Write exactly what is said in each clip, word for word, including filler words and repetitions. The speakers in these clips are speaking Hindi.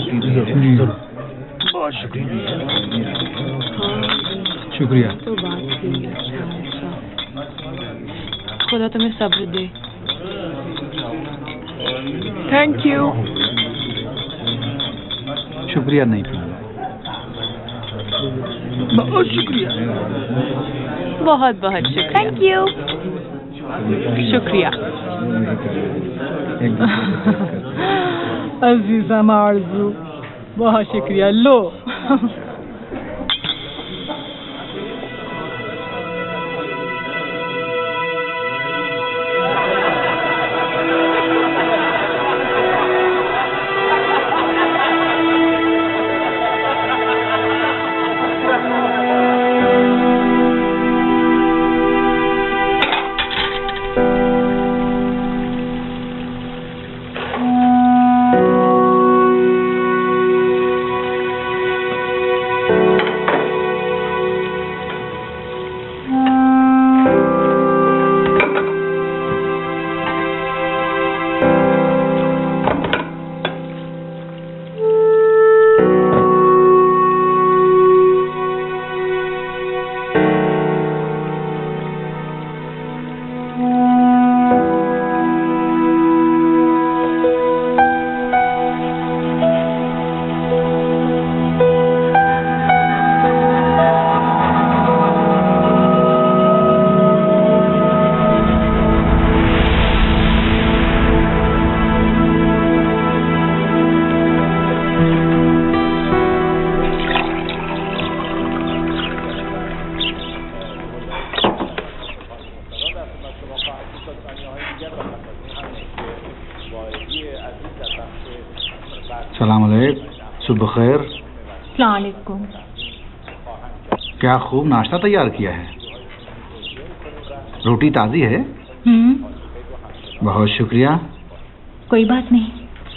बहुत शुक्रिया। शुक्रिया। तो बात थी। अच्छा, खुदा तुम्हें सब्र दे। Thank you. शुक्रिया नहीं, बहुत शुक्रिया। बहुत बहुत शुक्रिया। Thank you. शुक्रिया। अजीजा मार्जू, बहुत शुक्रिया। लो। सलाम अलैकुम। सुबह खैर। अस्सलाम वालेकुम। क्या खूब नाश्ता तैयार किया है। रोटी ताज़ी है। हम्म, बहुत शुक्रिया। कोई बात नहीं।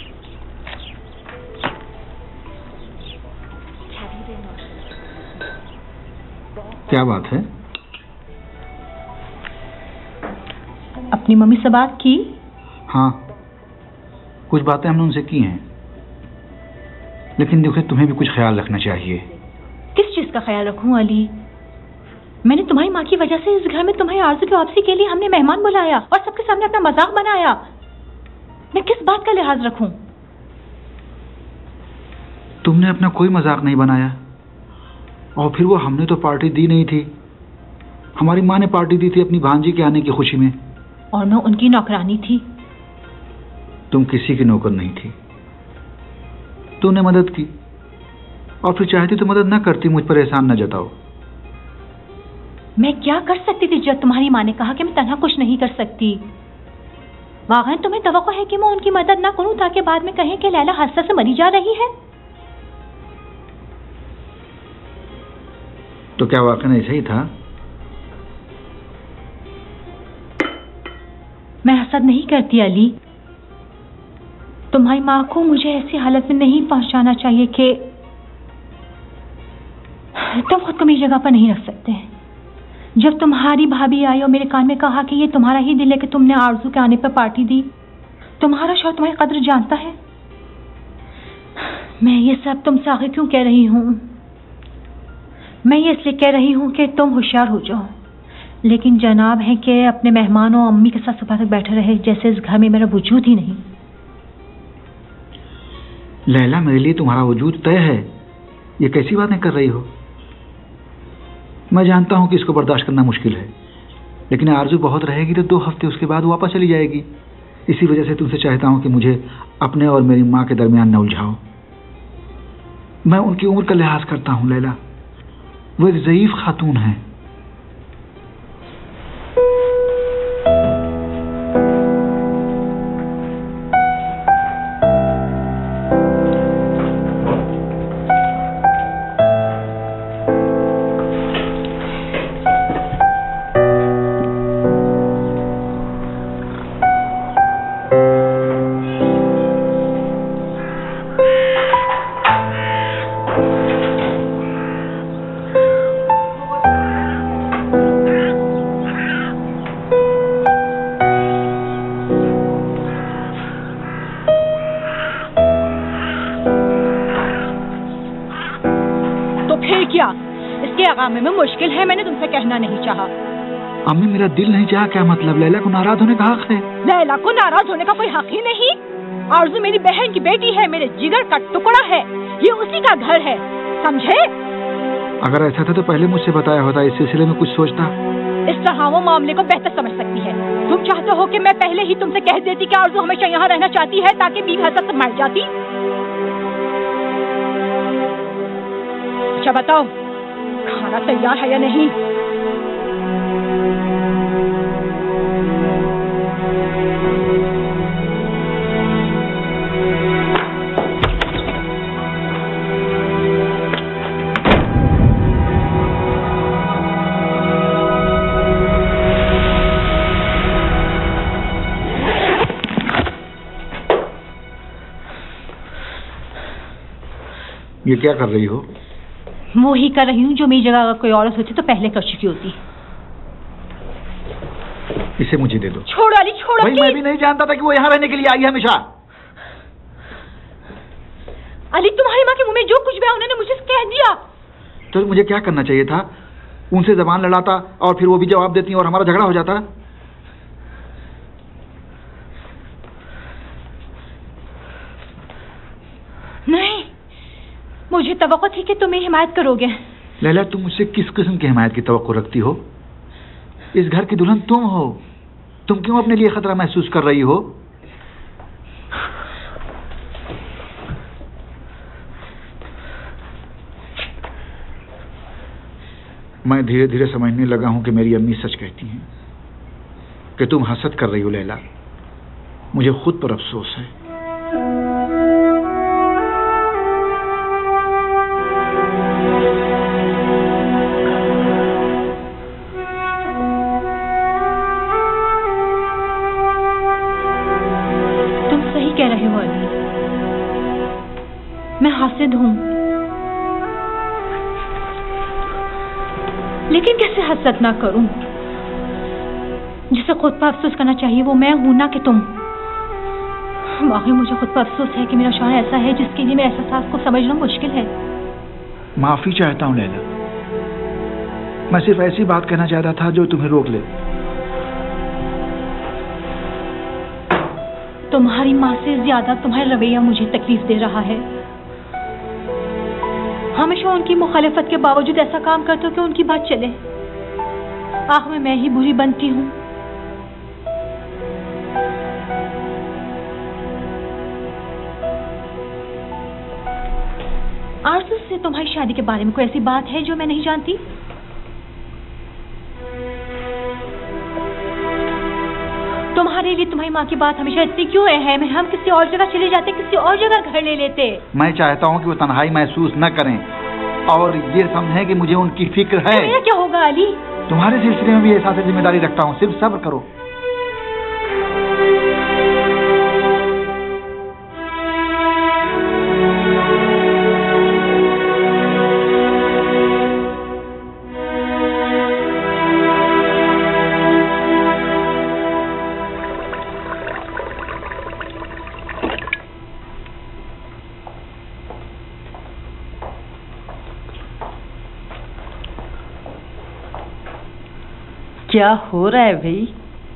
क्या बात है। अपनी मम्मी से बात की? हाँ, कुछ बातें हमने उनसे की हैं, लेकिन देखो तुम्हें भी कुछ ख्याल रखना चाहिए। किस चीज का ख्याल रखूं अली? मैंने तुम्हारी माँ की वजह से इस घर में तुम्हारी आरज़ू की वापसी के लिए हमने मेहमान बुलाया और सबके सामने अपना मजाक बनाया। मैं किस बात का लिहाज रखूं? तुमने अपना कोई मजाक नहीं बनाया, और फिर वो हमने तो पार्टी दी नहीं थी। हमारी माँ ने पार्टी दी थी अपनी भांजी के आने की खुशी में। और मैं उनकी नौकरानी थी। तुम किसी की नौकर नहीं थी। तूने मदद की, और फिर चाहती तो मदद न करती, मुझ पर एहसान न जताओ। मैं क्या कर सकती थी जब तुम्हारी माँ ने कहा कि मैं तन्हा कुछ नहीं कर सकती? वाकई तुम्हें तवक्को है कि मैं उनकी मदद ना करूं ताकि बाद में कहें कि लैला हादसा से मरी जा रही है? तो क्या वाकई ऐसा ही था? मैं हसद नहीं करती अली। तुम्हारी माँ को मुझे ऐसी हालत में नहीं पहुंचाना चाहिए कि तुम खुद को मेरी जगह पर नहीं रख सकते। जब तुम्हारी भाभी आई और मेरे कान में कहा कि ये तुम्हारा ही दिल है कि तुमने आरज़ू के आने पर पार्टी दी, तुम्हारा शौहर तुम्हारी कद्र जानता है। मैं ये सब तुमसे आगे क्यों कह रही हूँ? मैं ये इसलिए कह रही हूँ कि तुम होशियार हो जाओ, लेकिन जनाब है कि अपने मेहमानों अम्मी के साथ सुबह तक बैठे रहे जैसे इस घर में मेरा वजूद ही नहीं। लैला, मेरे लिए तुम्हारा वजूद तय है। ये कैसी बातें कर रही हो? मैं जानता हूं कि इसको बर्दाश्त करना मुश्किल है, लेकिन आरज़ू बहुत रहेगी तो दो हफ्ते उसके बाद वापस चली जाएगी। इसी वजह से तुमसे चाहता हूं कि मुझे अपने और मेरी माँ के दरमियान न उलझाओ। मैं उनकी उम्र का लिहाज करता हूं लैला, वो एक ज़ईफ खातून है। समय में मुश्किल है, मैंने तुमसे कहना नहीं चाहा। अम्मी मेरा दिल नहीं चाहा क्या मतलब? लैला को नाराज होने का हक है। लैला को नाराज होने का कोई हक ही नहीं। आरज़ू मेरी बहन की बेटी है, मेरे जिगर का टुकड़ा है, ये उसी का घर है, समझे? अगर ऐसा था तो पहले मुझसे बताया होता, इस सिलसिले में कुछ सोचता। इस तरह वो मामले को बेहतर समझ सकती है। तुम चाहते हो कि मैं पहले ही तुमसे कह देती कि आरज़ू हमेशा यहाँ रहना चाहती है ताकि बीवी हसरत से मर जाती। अच्छा बताओ, खाना तैयार है या नहीं? ये क्या कर रही हो? वो ही कर रही हूँ जो मेरी जगह अगर कोई औरत होती तो पहले कर चुकी होती। इसे मुझे दे दो। छोड़ो अली, छोड़ो। भाई मैं भी नहीं जानता था कि वो यहाँ रहने के लिए आई है हमेशा। अली तुम्हारी माँ के मुंह में जो कुछ भी है उन्होंने मुझे कह दिया। तो मुझे क्या करना चाहिए था? उनसे जबान लड़ाता और फिर वो भी जवाब देती और हमारा झगड़ा हो जाता। नहीं, मुझे तवक्को थी कि तुम मेरी हिमायत करोगे। लैला तुम मुझसे किस किस्म की हिमायत की तवक्को रखती हो? इस घर की दुल्हन तुम हो, तुम क्यों अपने लिए खतरा महसूस कर रही हो? मैं धीरे धीरे समझने लगा हूं कि मेरी अम्मी सच कहती हैं कि तुम हसद कर रही हो लैला। मुझे खुद पर अफसोस है। हासिद हूं, लेकिन कैसे हसद ना करूं? जिसे खुद पर अफसोस करना चाहिए वो मैं हूं ना कि तुम। वाकई मुझे खुद पर अफसोस है कि मेरा शौहर ऐसा है जिसके लिए मेरे एहसास को समझना मुश्किल है। माफी चाहता हूं लैला, मैं सिर्फ ऐसी बात कहना चाहता था जो तुम्हें रोक ले। तुम्हारी माँ से ज्यादा तुम्हारा रवैया मुझे तकलीफ दे रहा है। हमेशा उनकी मुखालिफत के बावजूद ऐसा काम करते हो कि उनकी बात चले। आखिर में मैं ही बुरी बनती हूँ। आरज़ू से तुम्हारी शादी के बारे में कोई ऐसी बात है जो मैं नहीं जानती? तुम्हारे लिए तुम्हारी माँ की बात हमेशा इतनी क्यों है? मैं हम किसी और जगह चले जाते, किसी और जगह घर ले लेते। मैं चाहता हूँ कि वो तन्हाई महसूस न करें और ये समझें कि मुझे उनकी फिक्र है। मेरा क्या होगा अली? तुम्हारे सिलसिले में भी एहसास जिम्मेदारी रखता हूँ, सिर्फ सब्र करो। क्या हो रहा है भाई?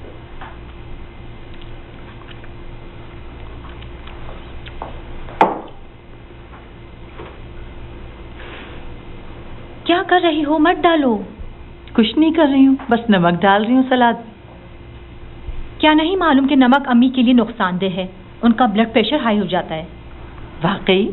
क्या कर रही हो? मत डालो। कुछ नहीं कर रही हूँ, बस नमक डाल रही हूँ सलाद। क्या नहीं मालूम कि नमक अम्मी के लिए नुकसानदेह है? उनका ब्लड प्रेशर हाई हो जाता है। वाकई?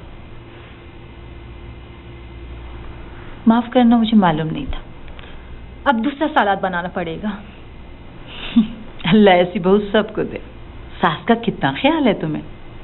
माफ करना, मुझे मालूम नहीं था। अब दूसरा सलाद बनाना पड़ेगा। अल्लाह ऐसी बहू सबको दे। सास का कितना ख्याल है तुम्हें?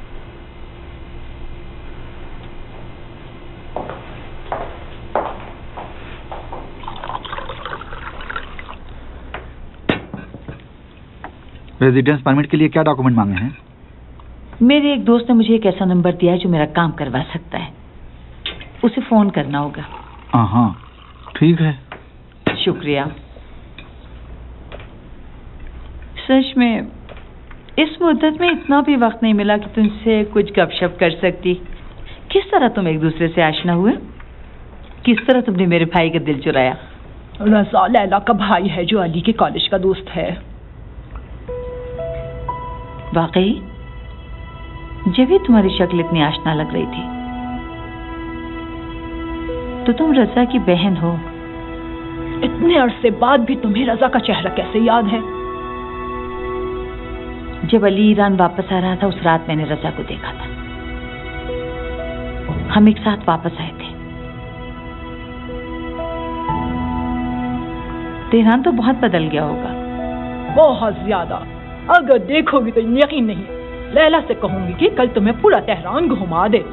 रेजिडेंस परमिट के लिए क्या डॉक्यूमेंट मांगे हैं? मेरे एक दोस्त ने मुझे एक ऐसा नंबर दिया है जो मेरा काम करवा सकता है। उसे फोन करना होगा। हाँ ठीक है। शुक्रिया। सच में इस मुद्दत में इतना भी वक्त नहीं मिला कि तुमसे कुछ गपशप कर सकती। किस तरह तुम एक दूसरे से आशना हुए? किस तरह तुमने मेरे भाई का दिल चुराया? रजा लैला का भाई है जो अली के कॉलेज का दोस्त है। वाकई? जब ही तुम्हारी शक्ल इतनी आशना लग रही थी। तो तुम रजा की बहन हो। इतने अरसे बाद भी तुम्हें रजा का चेहरा कैसे याद है? जब अली ईरान वापस आ रहा था उस रात मैंने रजा को देखा था। हम एक साथ वापस आए थे। तेहरान तो बहुत बदल गया होगा। बहुत ज्यादा। अगर देखोगी तो यकीन नहीं। लैला से कहूंगी कि कल तुम्हें पूरा तेहरान घुमा दे।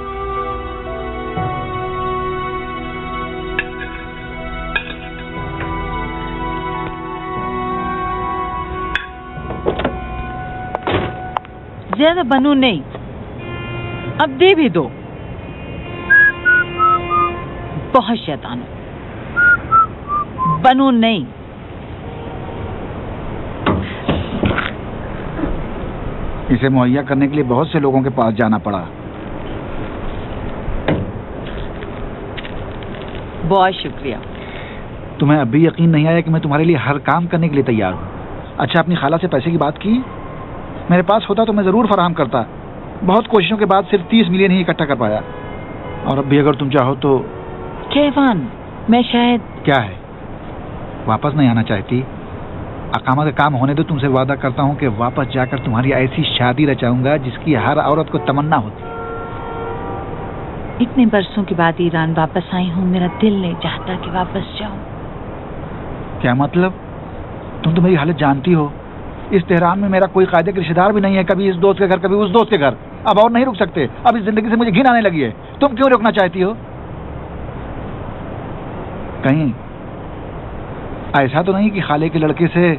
ज्यादा बनू नहीं, अब दे भी दो। बहुत शैतान हो। बनू नहीं। इसे मुहैया करने के लिए बहुत से लोगों के पास जाना पड़ा। बहुत शुक्रिया। तुम्हें अब भी यकीन नहीं आया कि मैं तुम्हारे लिए हर काम करने के लिए तैयार हूँ। अच्छा, अपनी खाला से पैसे की बात की? मेरे पास होता तो मैं जरूर फराहम करता। बहुत कोशिशों के बाद सिर्फ तीस मिलियन ही इकट्ठा कर पाया। और अब भी अगर तुम चाहो तो। केवान, मैं शायद। क्या है? वापस नहीं आना चाहती? अकामा का काम होने दो, तुमसे वादा करता हूँ कि वापस जाकर तुम्हारी ऐसी शादी रचाऊंगा जिसकी हर औरत को तमन्ना होती। इतने बरसों के बाद ईरान वापस आई हूँ, मेरा दिल नहीं चाहता कि वापस जाऊं। क्या मतलब? तुम तो मेरी हालत जानती हो। इस तेहरान में मेरा कोई कायदे के रिश्तेदार भी नहीं है। कभी इस दोस्त के घर, कभी उस दोस्त के घर। अब और नहीं रुक सकते। अब इस जिंदगी से मुझे घिन आने लगी है। तुम क्यों रुकना चाहती हो? कहीं ऐसा तो नहीं कि खाले के लड़के से?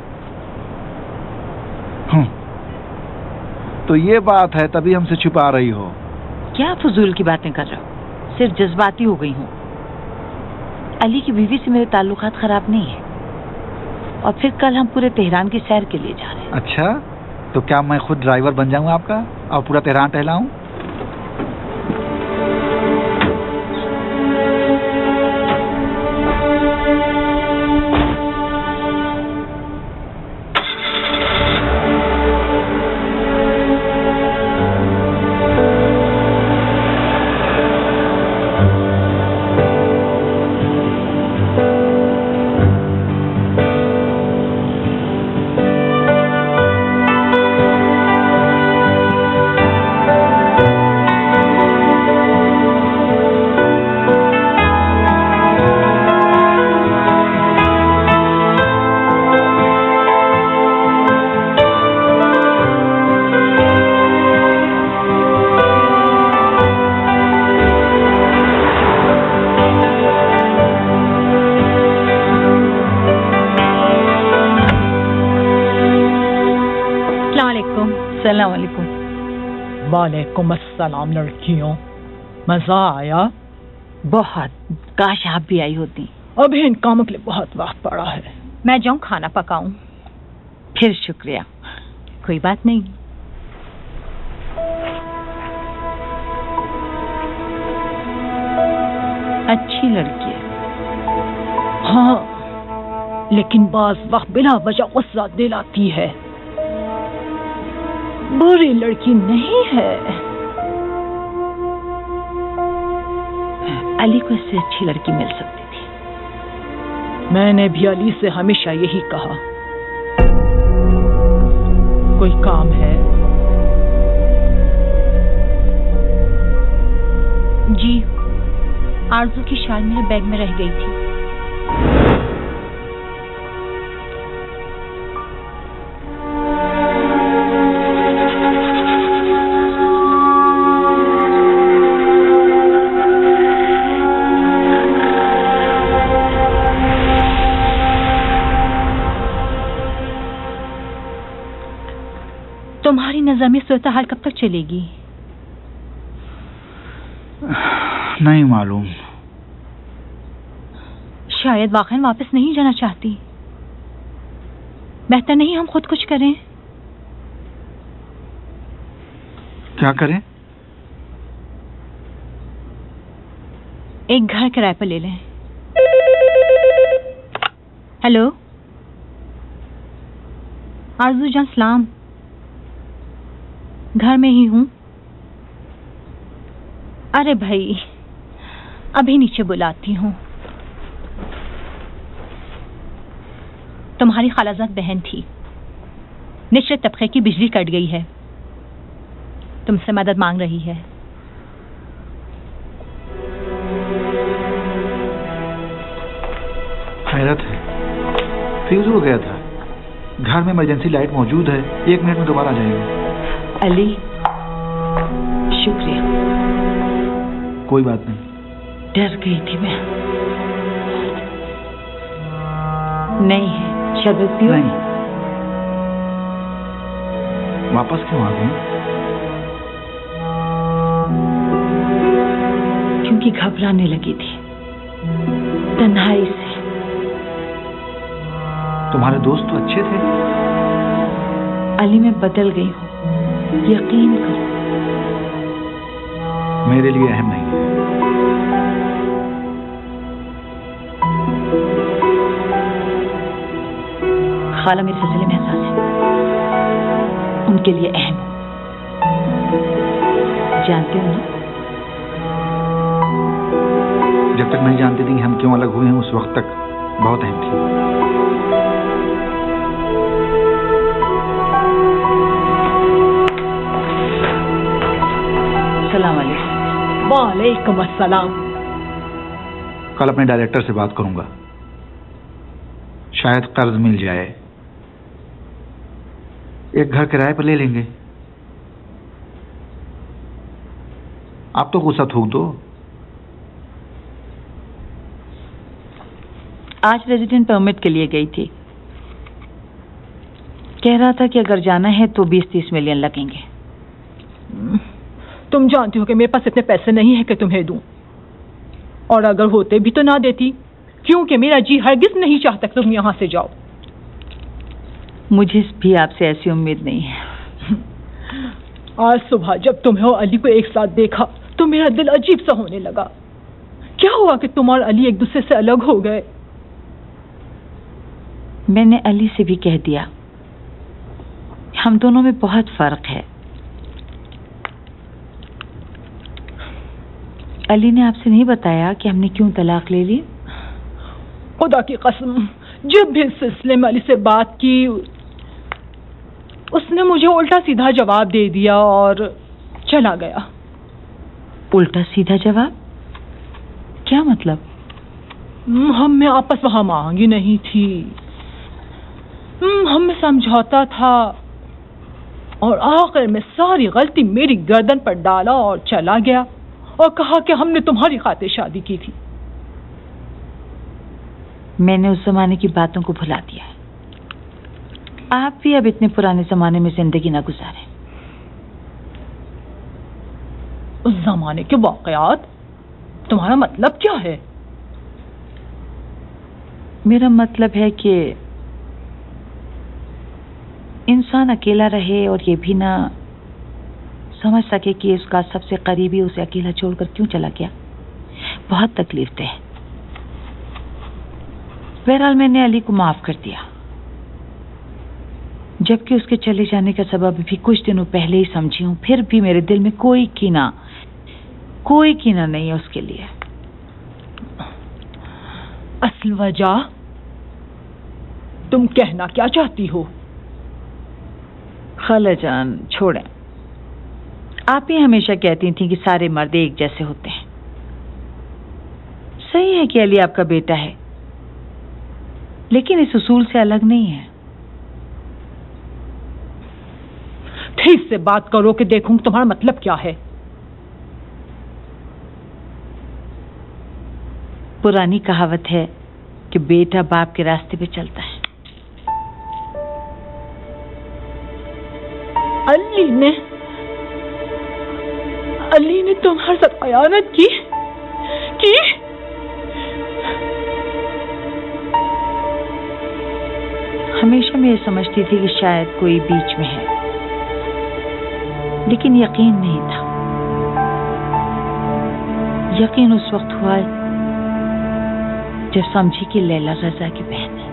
हूं, तो ये बात है, तभी हमसे छुपा रही हो। क्या फजूल की बातें कर रहे हो? सिर्फ जज्बाती हो गई हूँ। अली की बीवी से मेरे ताल्लुकात खराब नहीं है। और फिर कल हम पूरे तेहरान की सैर के लिए जा रहे हैं। अच्छा, तो क्या मैं खुद ड्राइवर बन जाऊं आपका और पूरा तेहरान टहलाऊं? अस्सलाम वालेकुम। वालेकुम अस्सलाम। लड़कियों, मजा आया? बहुत। काश आप भी आई होती। अभी इन कामों के लिए बहुत वक्त पड़ा है। मैं जाऊं खाना पकाऊं? फिर शुक्रिया। कोई बात नहीं। अच्छी लड़की है। हाँ, लेकिन बाज वक्त बिना वजह गुस्सा दिलाती है। बुरी लड़की नहीं है। अली को इससे अच्छी लड़की मिल सकती थी। मैंने भी अली से हमेशा यही कहा। कोई काम है? जी, आरजू की शाल मेरे बैग में रह गई थी। तुम्हारी नजर में सूरत हाल कब तक चलेगी? नहीं मालूम। शायद वाकई वापस नहीं जाना चाहती। बेहतर नहीं हम खुद कुछ करें? क्या करें? एक घर किराए पर ले लें। हेलो आरजू जान, सलाम। घर में ही हूँ। अरे भाई अभी नीचे बुलाती हूँ। तुम्हारी खालाजाद बहन थी, निचले तबके की बिजली कट गई है, तुमसे मदद मांग रही है। हैरत है, फ्यूज हो गया था। घर में इमरजेंसी लाइट मौजूद है, एक मिनट में दोबारा आ जाएंगे। अली शुक्रिया। कोई बात नहीं। डर गई थी मैं। नहीं है, शरबत पियो। नहीं। वापस क्यों आ गई? क्योंकि घबराने लगी थी तन्हाई से। तुम्हारे दोस्त तो अच्छे थे। अली मैं बदल गई हूँ, यकीन करो। मेरे लिए अहम नहीं है। खाला मेरे सिलसिले में एहसास है, उनके लिए अहम हूँ। जानते हो ना? जब तक नहीं जानती थी कि हम क्यों अलग हुए हैं, उस वक्त तक बहुत अहम थी। वालेकुम अस्सलाम। कल अपने डायरेक्टर से बात करूंगा, शायद कर्ज मिल जाए। एक घर किराए पर ले लेंगे। आप तो गुस्सा थूक दो। आज रेजिडेंट परमिट के लिए गई थी, कह रहा था कि अगर जाना है तो बीस तीस मिलियन लगेंगे। तुम जानती हो कि मेरे पास इतने पैसे नहीं है कि तुम्हें दूं, और अगर होते भी तो ना देती, क्योंकि मेरा जी हरगिज नहीं चाहता कि तुम यहां से जाओ। मुझे भी आपसे ऐसी उम्मीद नहीं है। आज सुबह जब तुम्हें और अली को एक साथ देखा तो मेरा दिल अजीब सा होने लगा। क्या हुआ कि तुम और अली एक दूसरे से अलग हो गए? मैंने अली से भी कह दिया, हम दोनों में बहुत फर्क है। अली ने आपसे नहीं बताया कि हमने क्यों तलाक ले ली? खुदा की कसम, जब भी इस सिलसिले में अली से बात की, उसने मुझे उल्टा सीधा जवाब दे दिया और चला गया। उल्टा सीधा जवाब? क्या मतलब? हम में आपस वहां मांगी नहीं थी, हम में समझौता था, और आखिर में सारी गलती मेरी गर्दन पर डाला और चला गया और कहा कि हमने तुम्हारी खातिर शादी की थी। मैंने उस जमाने की बातों को भुला दिया है। आप भी अब इतने पुराने जमाने में जिंदगी ना गुजारें। उस जमाने के वाकयात? तुम्हारा मतलब क्या है? मेरा मतलब है कि इंसान अकेला रहे और ये भी ना समझ सके कि उसका सबसे करीबी उसे अकेला छोड़कर क्यों चला गया। बहुत तकलीफ थे। बहरहाल मैंने अली को माफ कर दिया, जबकि उसके चले जाने का सबब भी कुछ दिनों पहले ही समझी हूं। फिर भी मेरे दिल में कोई कीना कोई कीना नहीं है उसके लिए। असल वजह तुम कहना क्या चाहती हो? खाला जान छोड़ें, आप ही हमेशा कहती थी कि सारे मर्द एक जैसे होते हैं। सही है कि अली आपका बेटा है, लेकिन इस उसूल से अलग नहीं है। ठीक से बात करो कि देखूं तुम्हारा मतलब क्या है। पुरानी कहावत है कि बेटा बाप के रास्ते पे चलता है। अली ने अली ने तुम्हारे साथ खयानत की की हमेशा मैं ये समझती थी कि शायद कोई बीच में है, लेकिन यकीन नहीं था। यकीन उस वक्त हुआ जब समझी कि लैला रजा की बहन है।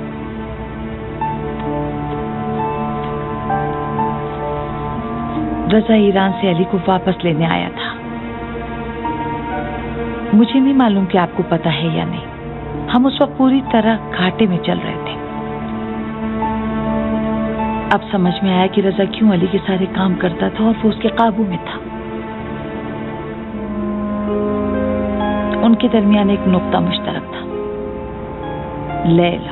रजा ईरान से अली को वापस लेने आया था। मुझे नहीं मालूम कि आपको पता है या नहीं, हम उस वक्त पूरी तरह घाटे में चल रहे थे। अब समझ में आया कि रजा क्यों अली के सारे काम करता था और वो उसके काबू में था। उनके दरमियान एक नुक्ता मुश्तरक था, लैला।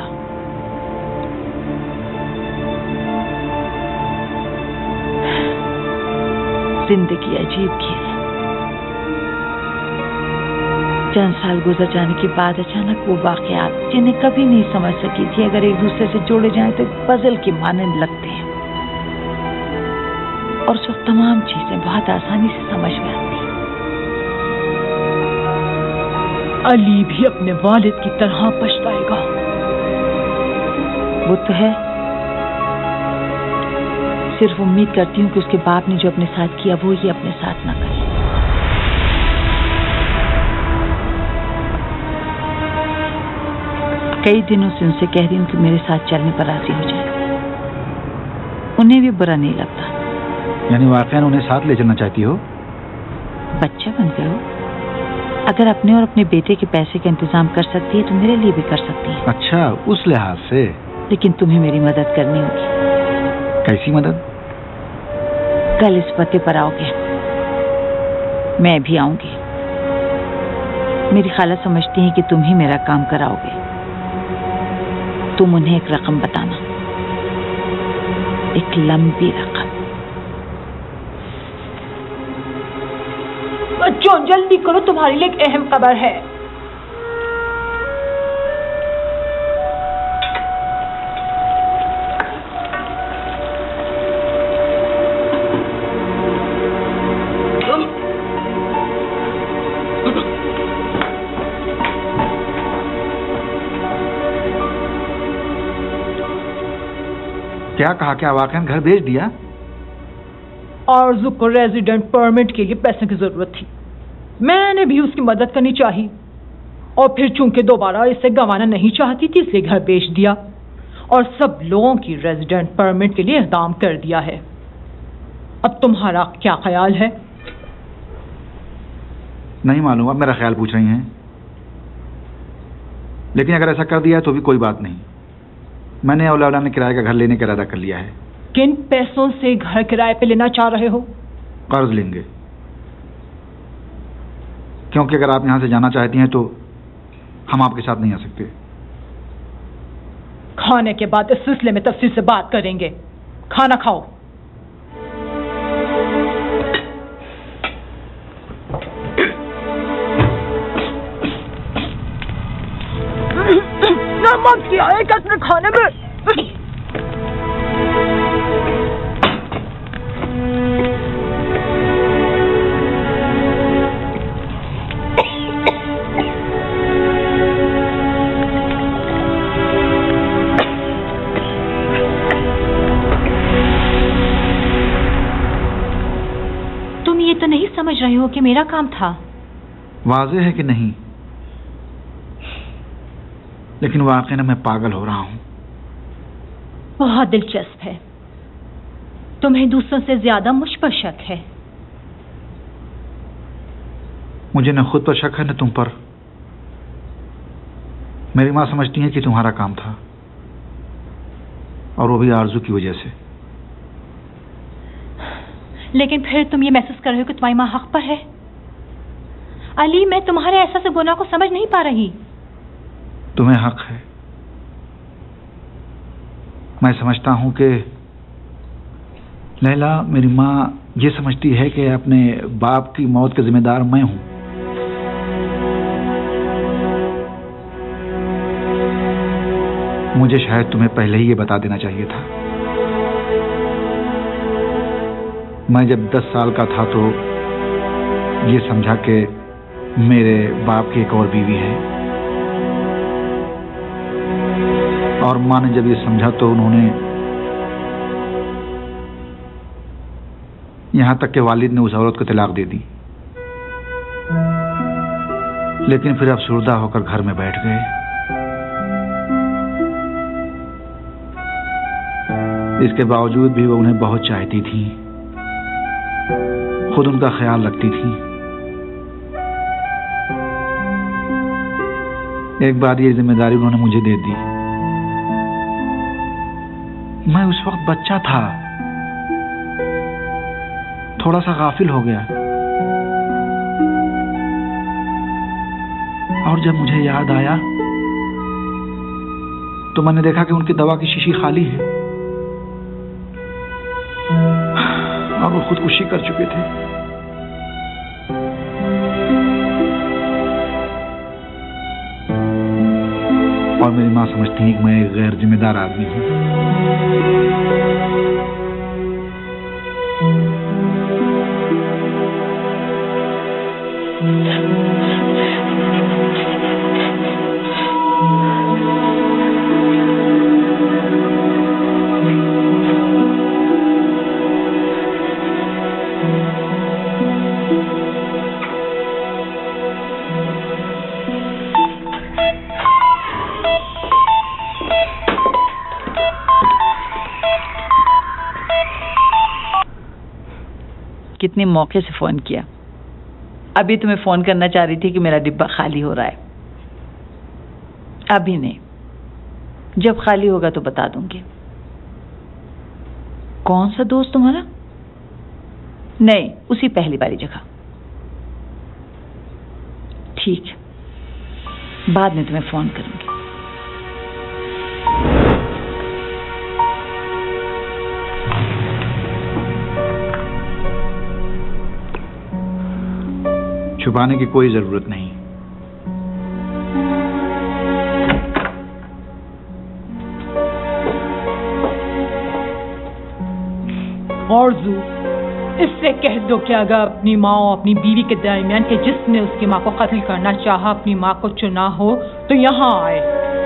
जिंदगी अजीब खेल है। चंद साल गुजर जाने के बाद अचानक वो वाकयात जिन्हें कभी नहीं समझ सकी थी, अगर एक दूसरे से जोड़े जाएं तो पजल के मानंद लगते हैं और उस वक्त तमाम चीजें बहुत आसानी से समझ में आती हैं। अली भी अपने वालिद की तरह पछताएगा। वो तो है, सिर्फ उम्मीद करती हूँ कि उसके बाप ने जो अपने साथ किया वो ये अपने साथ ना करे। कई दिनों से उनसे कह रही हूँ कि मेरे साथ चलने पर राजी हो जाए, उन्हें भी बुरा नहीं लगता। यानी वाकई उन्हें साथ ले चलना चाहती हो? बच्चा बन गए हो, अगर अपने और अपने बेटे के पैसे का इंतजाम कर सकती है तो मेरे लिए भी कर सकती है। अच्छा, उस लिहाज से। लेकिन तुम्हें मेरी मदद करनी होगी। कैसी मदद? कल इस पते पर आओगे, मैं भी आऊंगी। मेरी खाला समझती हैं कि तुम ही मेरा काम कराओगे। तुम उन्हें एक रकम बताना, एक लंबी रकम। बच्चों जल्दी करो, तुम्हारे लिए एक अहम खबर है। क्या कहा? क्या वाकई घर भेज दिया? आरज़ू को रेजिडेंट परमिट के लिए पैसे की जरूरत थी, मैंने भी उसकी मदद करनी चाहिए और फिर चूंकि दोबारा इसे गंवाना नहीं चाहती थी इसलिए घर बेच दिया और सब लोगों की रेजिडेंट परमिट के लिए इक़दाम कर दिया है। अब तुम्हारा क्या ख्याल है? नहीं मालूम, अब मेरा ख्याल पूछ रही हैं। लेकिन अगर ऐसा कर दिया है तो भी कोई बात नहीं। मैंने और लैला ने किराए का घर लेने का इरादा कर लिया है। किन पैसों से घर किराए पे लेना चाह रहे हो? कर्ज लेंगे, क्योंकि अगर आप यहां से जाना चाहती हैं तो हम आपके साथ नहीं आ सकते। खाने के बाद इस सिलसिले में तफसील से बात करेंगे। खाना खाओ। नमक क्या है कसम खाने में? तुम ये तो नहीं समझ रहे हो कि मेरा काम था? वाज़ेह है कि नहीं, लेकिन वाकई में मैं पागल हो रहा हूं। बहुत दिलचस्प है, तुम्हें दूसरों से ज्यादा मुझ पर शक है। मुझे न खुद पर शक है न तुम पर। मेरी माँ समझती है कि तुम्हारा काम था, और वो भी आरज़ू की वजह से। लेकिन फिर तुम ये महसूस कर रहे हो कि तुम्हारी माँ हक पर है। अली, मैं तुम्हारे एहसास गुनाह को समझ नहीं पा रही। तुम्हें हक है। मैं समझता हूं कि लैला, मेरी माँ ये समझती है कि अपने बाप की मौत का जिम्मेदार मैं हूं। मुझे शायद तुम्हें पहले ही ये बता देना चाहिए था। मैं जब दस साल का था तो ये समझा कि मेरे बाप की एक और बीवी है, और माँ ने जब ये समझा तो उन्होंने, यहां तक कि वालिद ने उस औरत को तलाक दे दी। लेकिन फिर अफसुर्दा होकर घर में बैठ गए। इसके बावजूद भी वो उन्हें बहुत चाहती थी, खुद उनका ख्याल रखती थी। एक बार ये जिम्मेदारी उन्होंने मुझे दे दी। मैं उस वक्त बच्चा था, थोड़ा सा गाफिल हो गया, और जब मुझे याद आया तो मैंने देखा कि उनकी दवा की शीशी खाली है और वो खुदकुशी कर चुके थे। और मेरी माँ समझती है कि मैं एक गैर जिम्मेदार आदमी हूँ। कितने मौके से फोन किया। अभी तुम्हें फोन करना चाह रही थी कि मेरा डिब्बा खाली हो रहा है। अभी नहीं, जब खाली होगा तो बता दूंगी। कौन सा दोस्त तुम्हारा? नहीं, उसी पहली वाली जगह। ठीक है, बाद में तुम्हें फोन करूंगी। छुपाने की कोई जरूरत नहीं। आरज़ू, इससे कह दो कि अगर अपनी माँ और अपनी बीवी के दरमियान के जिसने उसकी माँ को कत्ल करना चाहा अपनी माँ को चुना हो तो यहाँ आए।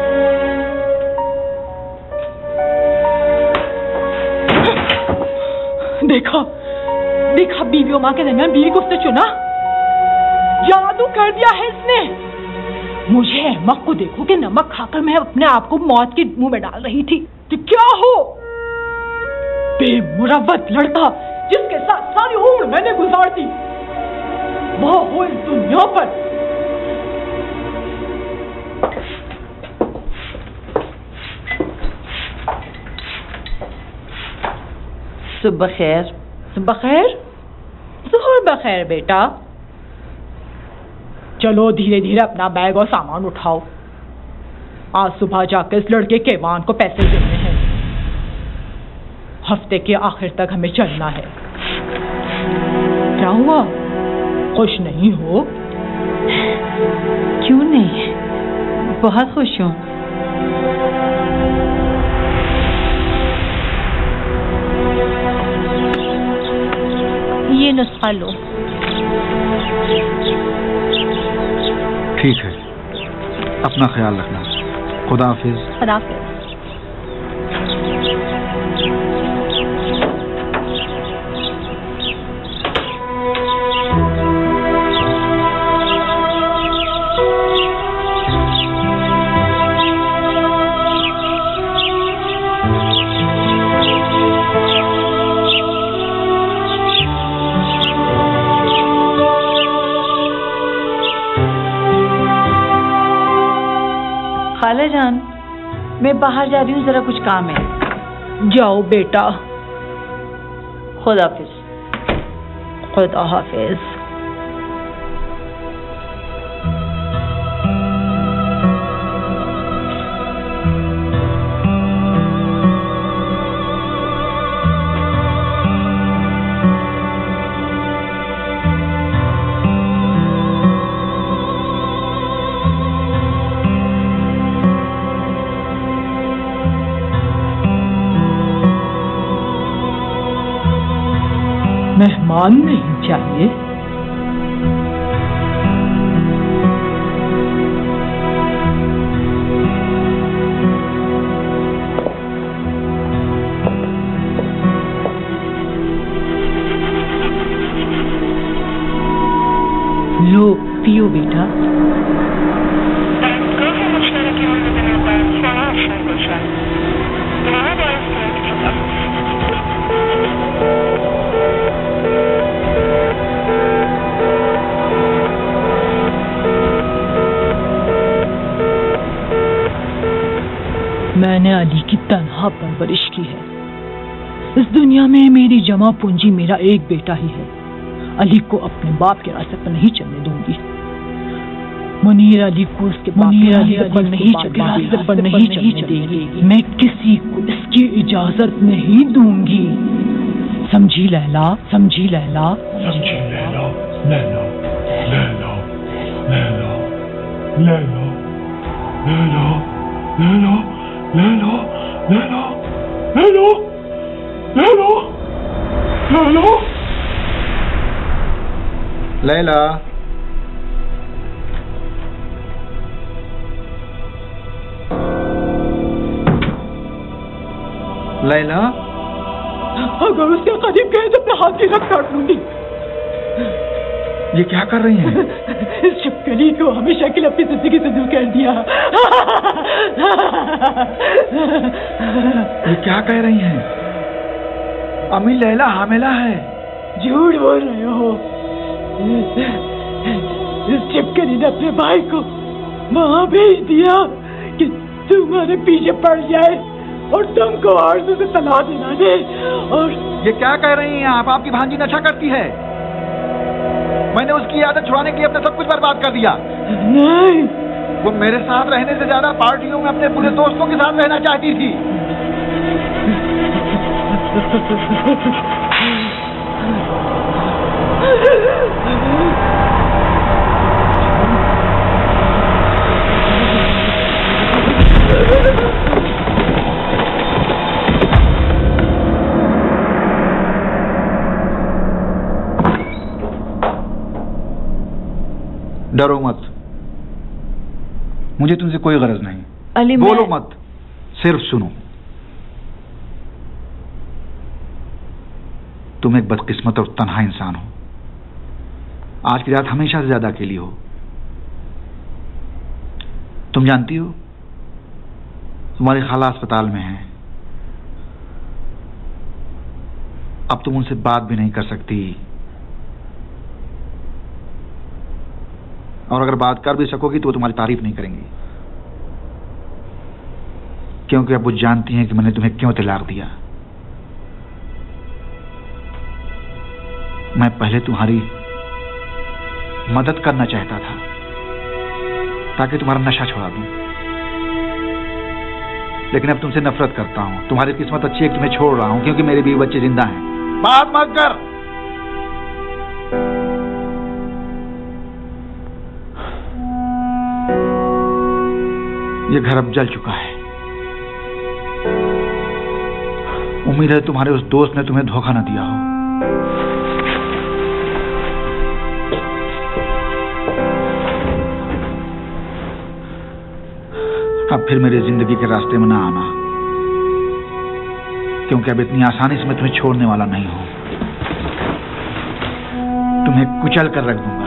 देखा देखा बीवी और माँ के दरमियान बीवी को उसने चुना। जादू कर दिया है इसने। मुझे अहमक को देखो कि नमक खाकर मैं अपने आप को मौत के मुंह में डाल रही थी कि क्या हो बेमुरव्वत लड़का जिसके साथ सारी उम्र मैंने गुजार दी, वो हो इस दुनिया पर। सुबह खैर। सुबह खैर, ज़ोहर बखैर बेटा। चलो धीरे धीरे अपना बैग और सामान उठाओ, आज सुबह जाकर इस लड़के केवान को पैसे देने हैं। हफ्ते के आखिर तक हमें चलना है। क्या हुआ, खुश नहीं हो? क्यों नहीं, बहुत खुश हूँ। ये नुस्खा लो। ठीक है, अपना ख्याल रखना। खुदा हाफिज। खुदा हाफिज। खाला जान, मैं बाहर जा रही हूँ, जरा कुछ काम है। जाओ बेटा। खुदा हाफिज। खुदा हाफिज। मेहमान नहीं चाहिए? लो पियो बेटा। मैंने अली की तन्हा परवरिश की है। इस दुनिया में मेरी जमा पूंजी मेरा एक बेटा ही है। अली को अपने बाप के रास्ते पर नहीं चलने दूंगी। मुनीर अली को उसके मुनीर अली पर नहीं रास्ते पर नहीं चलने देगी। मैं किसी को इसकी इजाजत नहीं दूंगी। समझी लैला, समझी लैला, समझी लैला, लैला, लैला, लैला, लैला, लैला, लैला, लैला, लैला, लैला, लैला, लैला, लैला, लैला, अगर उसके करीब गए तो अपने हाथ की रख काट लूंगी। ये क्या कर रही हैं? इस छिपकली को हमेशा के लिए अपनी जिंदगी से दूर कर दिया। ये क्या कह रही हैं? अम्मी लैला हामिला है। झूठ बोल रहे हो। इस छिपकली ने अपने भाई को वहां भेज दिया कि तुम्हारे पीछे पड़ जाए और तुमको आरज़ू से तलाक दिला दे। और ये क्या कह रही हैं आप? आपकी भांजी नशा करती है। मैंने उसकी आदत छुड़ाने के लिए अपना सब कुछ बर्बाद कर दिया। नहीं, वो मेरे साथ रहने से ज्यादा पार्टियों में अपने पूरे दोस्तों के साथ रहना चाहती थी। डरो मत, मुझे तुमसे कोई गरज नहीं। अली, बोलो मैं... मत, सिर्फ सुनो। तुम एक बदकिस्मत और तन्हा इंसान हो। आज की रात हमेशा से ज्यादा अकेली हो। तुम जानती हो तुम्हारी खाला अस्पताल में है। अब तुम उनसे बात भी नहीं कर सकती, और अगर बात कर भी सकोगी तो वो तुम्हारी तारीफ नहीं करेंगी, क्योंकि अब वो जानती हैं कि मैंने तुम्हें क्यों तलाक दिया। मैं पहले तुम्हारी मदद करना चाहता था ताकि तुम्हारा नशा छुड़ा दूं, लेकिन अब तुमसे नफरत करता हूं। तुम्हारी किस्मत अच्छी है कि तुम्हें छोड़ रहा हूं, क्योंकि मेरे बीवी बच्चे जिंदा हैं। बात मत कर। ये घर अब जल चुका है। उम्मीद है तुम्हारे उस दोस्त ने तुम्हें धोखा न दिया हो। अब फिर मेरी जिंदगी के रास्ते में ना आना, क्योंकि अब इतनी आसानी से मैं तुम्हें छोड़ने वाला नहीं हूं। तुम्हें कुचल कर रख दूंगा।